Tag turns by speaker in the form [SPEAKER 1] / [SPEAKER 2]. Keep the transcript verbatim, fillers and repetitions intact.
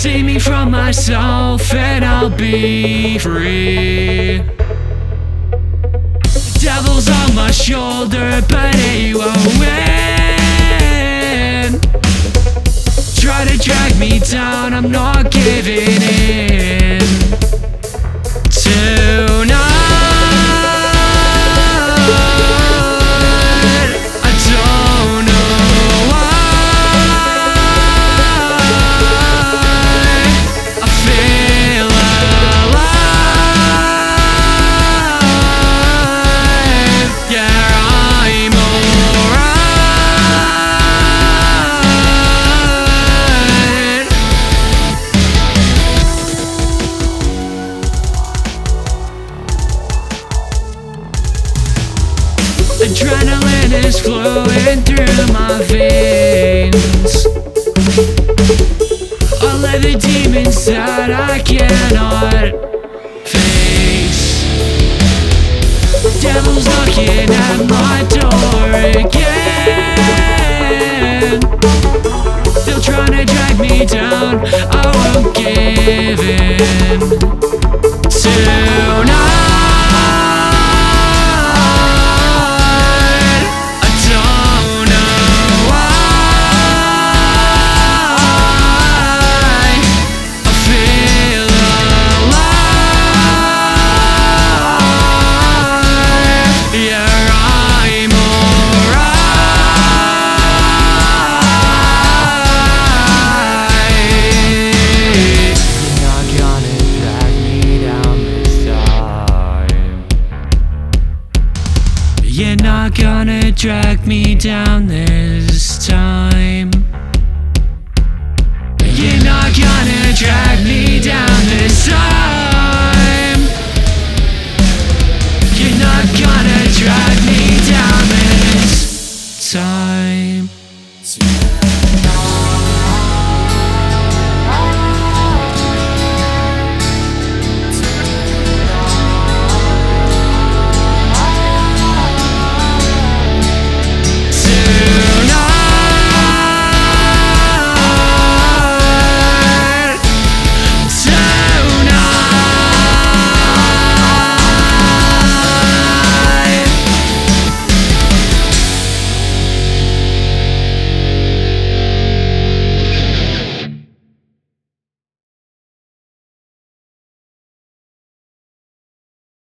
[SPEAKER 1] Save me from myself and I'll be free. The devil's on my shoulder, but he won't win. Try to drag me down, I'm not giving in. Tonight I don't know why I feel alive. Yeah, I'm alright. Adrenaline is flowing through my veins. All of the demons that I cannot face. Devil's knocking at my door again. Still trying to drag me down, I won't give in. Tonight you're not gonna drag me down this time. You're not gonna drag me down this time. You're not gonna drag me down this time.